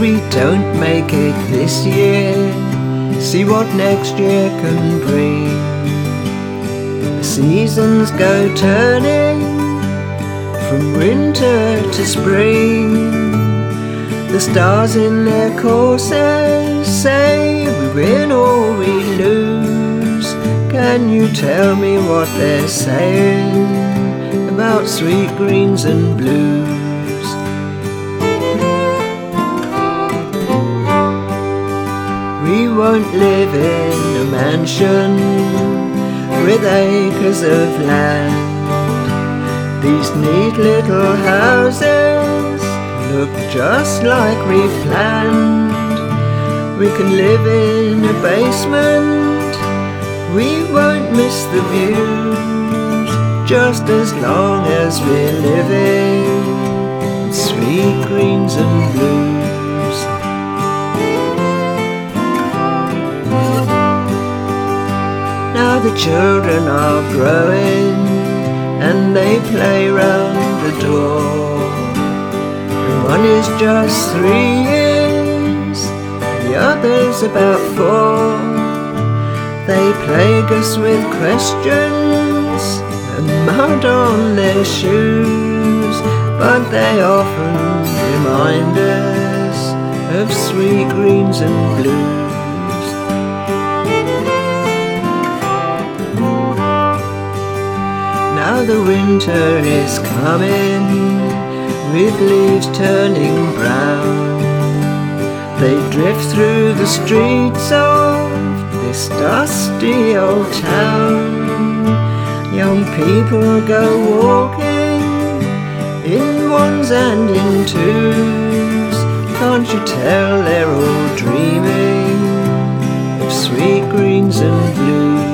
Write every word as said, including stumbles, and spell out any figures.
we don't make it this year, see what next year can bring. The seasons go turning from winter to spring. The stars in their courses say we win or we lose. Can you tell me what they're saying about sweet greens and blues? We won't live in a mansion with acres of land. These neat little houses look just like we've planned. We can live in a basement, we won't miss the views, just as long as we're living in sweet greens and blues. Now the children are growing and they play round the door. One is just three years, the other's about four. They plague us with questions and mud on their shoes, but they often remind us of sweet greens and blues. Now the winter is coming, with leaves turning brown. They drift through the streets of this dusty old town. Young people go walking in ones and in twos. Can't you tell they're all dreaming of sweet greens and blues?